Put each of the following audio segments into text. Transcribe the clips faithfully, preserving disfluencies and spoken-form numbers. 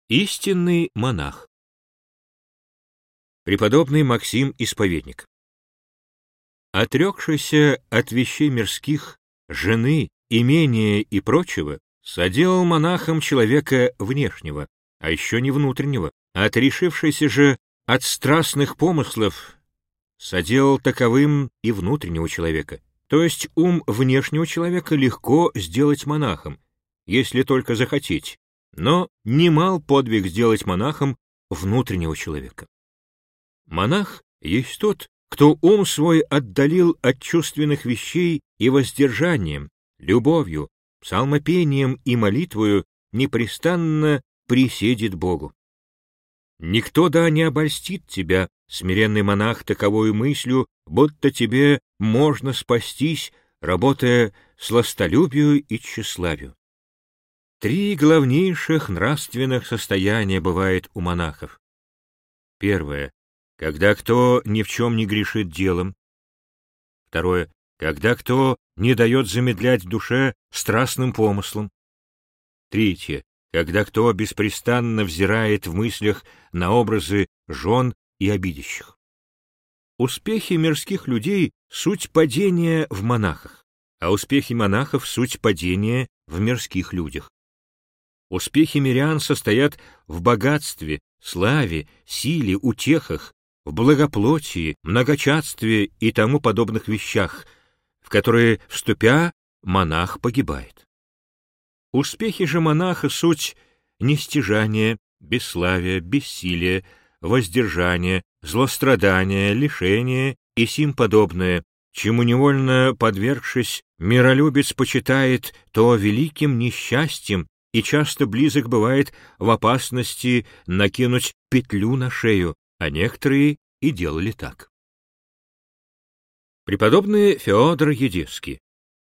Истинный монах. Преподобный Максим Исповедник. Отрекшийся от вещей мирских, жены, имения и прочего, соделал монахом человека внешнего, а еще не внутреннего, отрешившийся же от страстных помыслов, соделал таковым и внутреннего человека. То есть ум внешнего человека легко сделать монахом, если только захотеть, но немал подвиг сделать монахом внутреннего человека. Монах есть тот, кто ум свой отдалил от чувственных вещей и воздержанием, любовью, псалмопением и молитвою непрестанно приседит Богу. Никто да не обольстит тебя, смиренный монах, таковою мыслью, будто тебе можно спастись, работая сластолюбию и тщеславию. Три главнейших нравственных состояния бывает у монахов. Первое, когда кто ни в чем не грешит делом. Второе, когда кто не дает замедлять в душе страстным помыслом. Третье, когда кто беспрестанно взирает в мыслях на образы жен и обидящих. Успехи мирских людей — суть падения в монахах, а успехи монахов — суть падения в мирских людях. Успехи мирян состоят в богатстве, славе, силе, утехах, в благоплотии, многочадстве и тому подобных вещах, в которые, вступя, монах погибает. Успехи же монаха — суть нестяжание, бесславие, бессилие, воздержание, злострадание, лишение и сим подобное, чему невольно подвергшись, миролюбец почитает то великим несчастьем и часто близок бывает в опасности накинуть петлю на шею, а некоторые и делали так. Преподобный Феодор Едесский.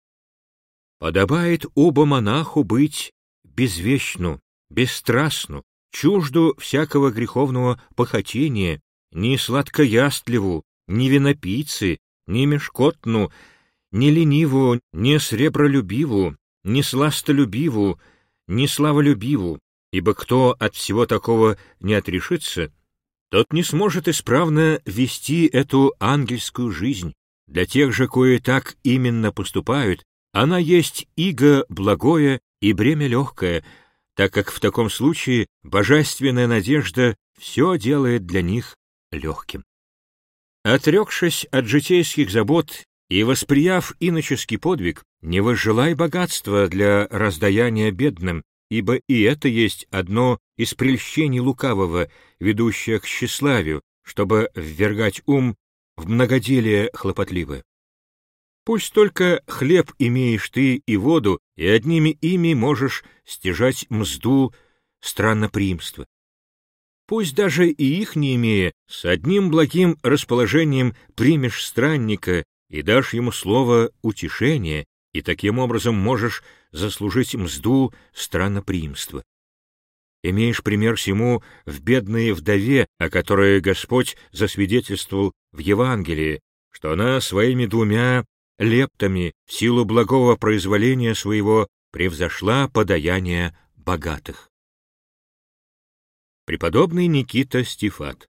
«Подобает оба монаху быть безвещну, бесстрастну, чужду всякого греховного похотения, ни сладкоястливу, ни винопийцы, ни мешкотну, ни лениву, ни сребролюбиву, ни сластолюбиву, ни славолюбиву, ибо кто от всего такого не отрешится, тот не сможет исправно вести эту ангельскую жизнь. Для тех же, кое так именно поступают, она есть иго благое и бремя легкое, так как в таком случае божественная надежда все делает для них легким. Отрекшись от житейских забот и восприяв иноческий подвиг, не возжелай богатства для раздаяния бедным, ибо и это есть одно из прельщений лукавого, ведущее к тщеславию, чтобы ввергать ум в многоделие хлопотливое. Пусть только хлеб имеешь ты и воду, и одними ими можешь стяжать мзду странноприимства. Пусть даже и их не имея, с одним благим расположением примешь странника и дашь ему слово утешения, и таким образом можешь заслужить мзду странноприимства. Имеешь пример сему в бедной вдове, о которой Господь засвидетельствовал в Евангелии, что она своими двумя лептами в силу благого произволения своего превзошла подаяние богатых. Преподобный Никита Стифат.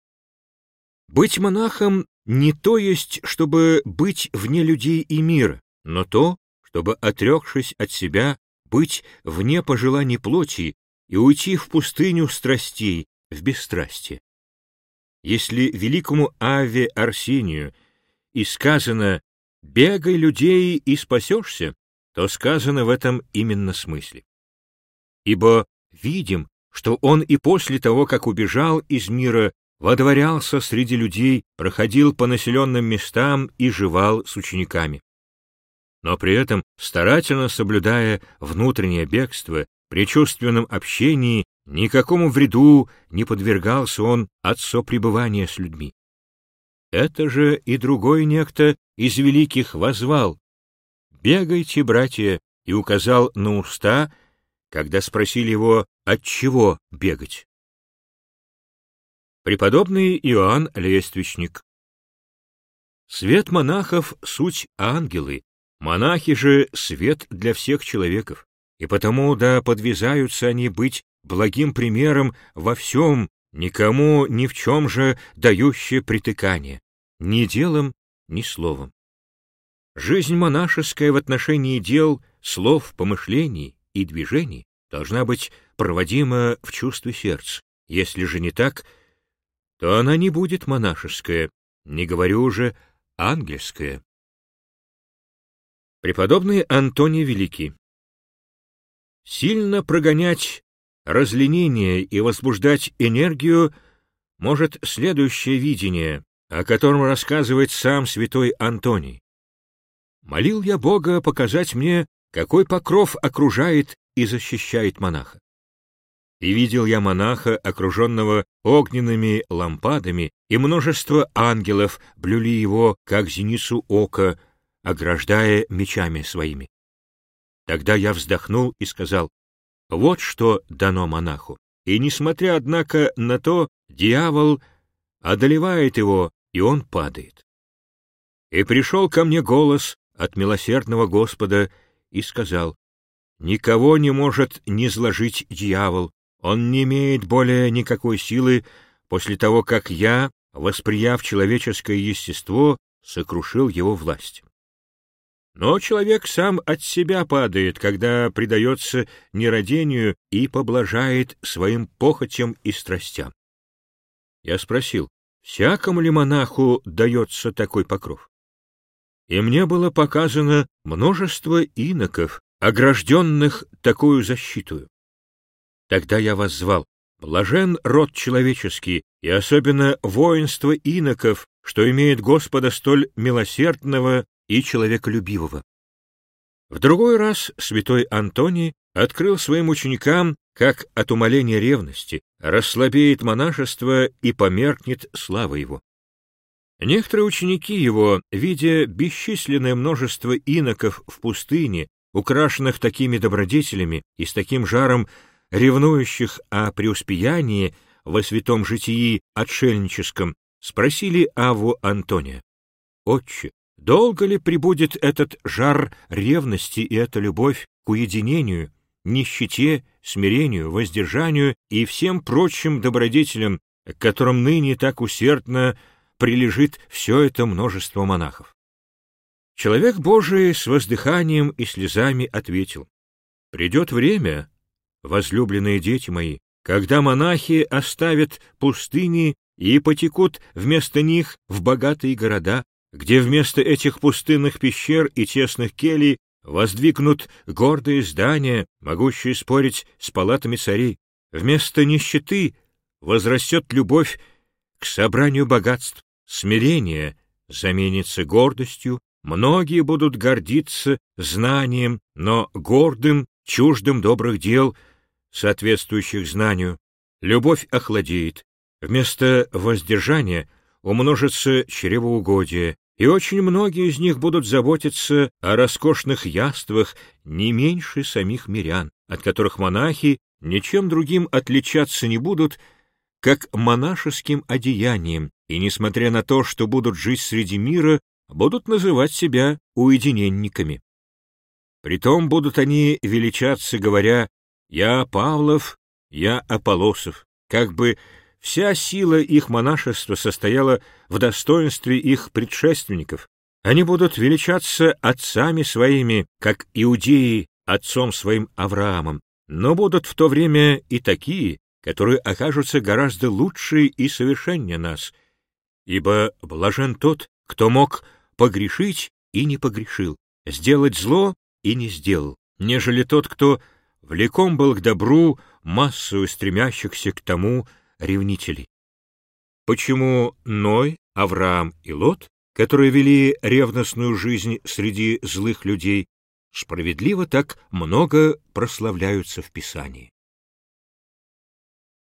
Быть монахом не то есть, чтобы быть вне людей и мира, но то, чтобы, отрекшись от себя, быть вне пожеланий плоти и уйти в пустыню страстей, в бесстрастие. Если великому Авве Арсению и сказано «бегай людей и спасешься», то сказано в этом именно смысле. Ибо видим, что он и после того, как убежал из мира, водворялся среди людей, проходил по населенным местам и жевал с учениками. Но при этом, старательно соблюдая внутреннее бегство, при чувственном общении никакому вреду не подвергался он от сопребывания с людьми. Это же и другой некто из великих воззвал: «Бегайте, братья», и указал на уста, когда спросили его, от чего бегать. Преподобный Иоанн Лествичник. Свет монахов — суть ангелы, монахи же — свет для всех человеков, и потому да подвязаются они быть благим примером во всем, никому ни в чем же дающее притыкание, ни делом, ни словом. Жизнь монашеская в отношении дел, слов, помышлений и движений должна быть проводима в чувстве сердца. Если же не так, то она не будет монашеская, не говорю уже ангельская. Преподобный Антоний Великий. Сильно прогонять разленение и возбуждать энергию может следующее видение, о котором рассказывает сам святой Антоний. «Молил я Бога показать мне, какой покров окружает и защищает монаха. И видел я монаха, окруженного огненными лампадами, и множество ангелов блюли его, как зеницу ока, ограждая мечами своими. Тогда я вздохнул и сказал: вот что дано монаху. И, несмотря, однако, на то, дьявол одолевает его, и он падает. И пришел ко мне голос от милосердного Господа и сказал: никого не может низложить дьявол, он не имеет более никакой силы после того, как я, восприяв человеческое естество, сокрушил его власть. Но человек сам от себя падает, когда предается нерадению и поблажает своим похотям и страстям. Я спросил, всякому ли монаху дается такой покров? И мне было показано множество иноков, огражденных такую защитою. Тогда я воззвал: блажен род человеческий, и особенно воинство иноков, что имеет Господа столь милосердного и человеколюбивого. В другой раз святой Антоний открыл своим ученикам, как от умаления ревности расслабеет монашество и померкнет слава его. Некоторые ученики его, видя бесчисленное множество иноков в пустыне, украшенных такими добродетелями и с таким жаром ревнующих о преуспеянии во святом житии отшельническом, спросили Авву Антония: «Отче, долго ли пребудет этот жар ревности и эта любовь к уединению, нищете, смирению, воздержанию и всем прочим добродетелям, к которым ныне так усердно прилежит все это множество монахов?» Человек Божий с воздыханием и слезами ответил: «Придет время, возлюбленные дети мои, когда монахи оставят пустыни и потекут вместо них в богатые города, где вместо этих пустынных пещер и тесных келий воздвигнут гордые здания, могущие спорить с палатами царей. Вместо нищеты возрастет любовь к собранию богатств, смирение заменится гордостью, многие будут гордиться знанием, но гордым, чуждым добрых дел, соответствующих знанию, любовь охладеет, вместо воздержания умножится чревоугодие, и очень многие из них будут заботиться о роскошных яствах не меньше самих мирян, от которых монахи ничем другим отличаться не будут, как монашеским одеянием, и, несмотря на то, что будут жить среди мира, будут называть себя уединенниками. Притом будут они величаться, говоря: «Я Павлов, я Аполлосов», как бы вся сила их монашества состояла в достоинстве их предшественников. Они будут величаться отцами своими, как иудеи отцом своим Авраамом, но будут в то время и такие, которые окажутся гораздо лучше и совершеннее нас, ибо блажен тот, кто мог погрешить и не погрешил, сделать зло и не сделал, нежели тот, кто влеком был к добру массою стремящихся к тому ревнителей. Почему Ной, Авраам и Лот, которые вели ревностную жизнь среди злых людей, справедливо так много прославляются в Писании?